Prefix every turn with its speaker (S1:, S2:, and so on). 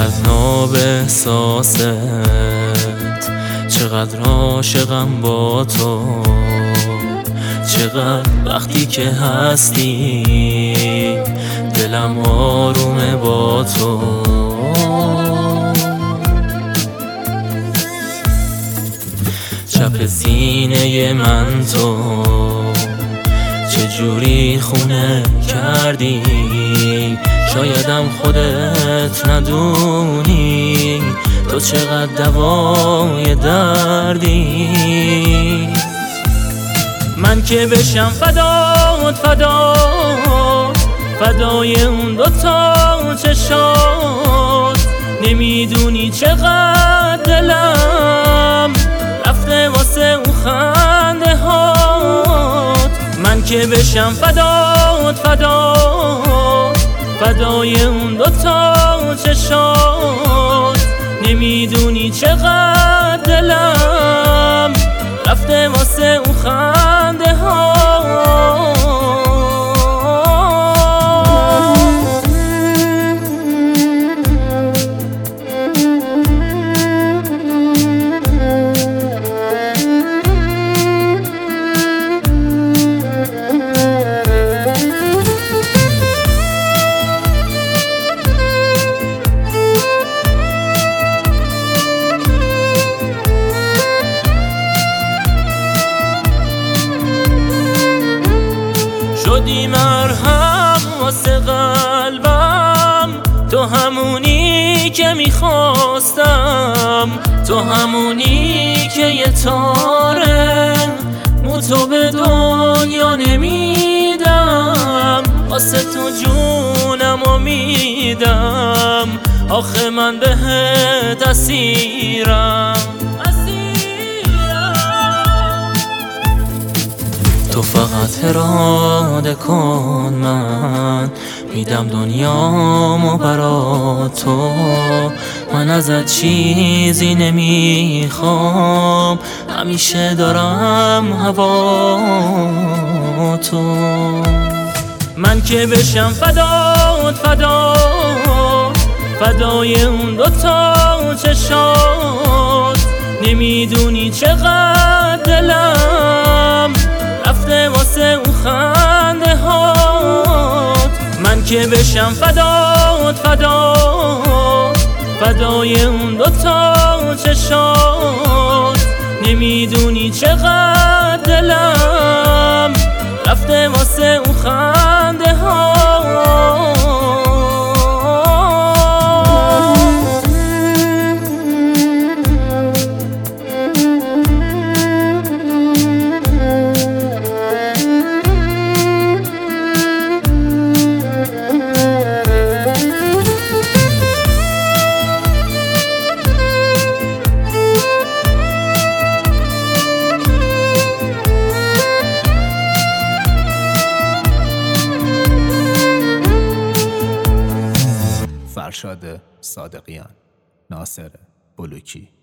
S1: چقدر ناب احساست، چقدر عاشقم با تو، چقدر وقتی که هستی دلم آرومه با تو. چپ سینه من تو چجوری خونه کردی، شایدم خودت ندونی تو چقدر دوای دردی. من که بشم فدای اون دوتا چشات، نمیدونی چقدر دلم رفته واسه اون خنده هات. من که بشم فدای اون دوتا چشات، نمیدونی چقدر دلم رفته واسه اون خنده ها. شدی مرهم واسه قلبم، تو همونی که میخواستم، تو همونی که یه تاره مو تو به دنیا نمیدم، واسه تو جونمو میدم، آخه من بهت اسیرم. تو فقط اراده کن، من میدم دنیامو برا تو، من ازت چیزی نمیخوام، همیشه دارم هوا تو. من که بشم فدای اون دوتا چشات، نمیدونی چقدر دلم رفته واسه اون خنده هات. من که بشم فدای اون دوتا چشات، نمیدونی چقدر دلم رفته واسه اون خنده هات.
S2: فرشاد صادقیان، ناصر بلوکی.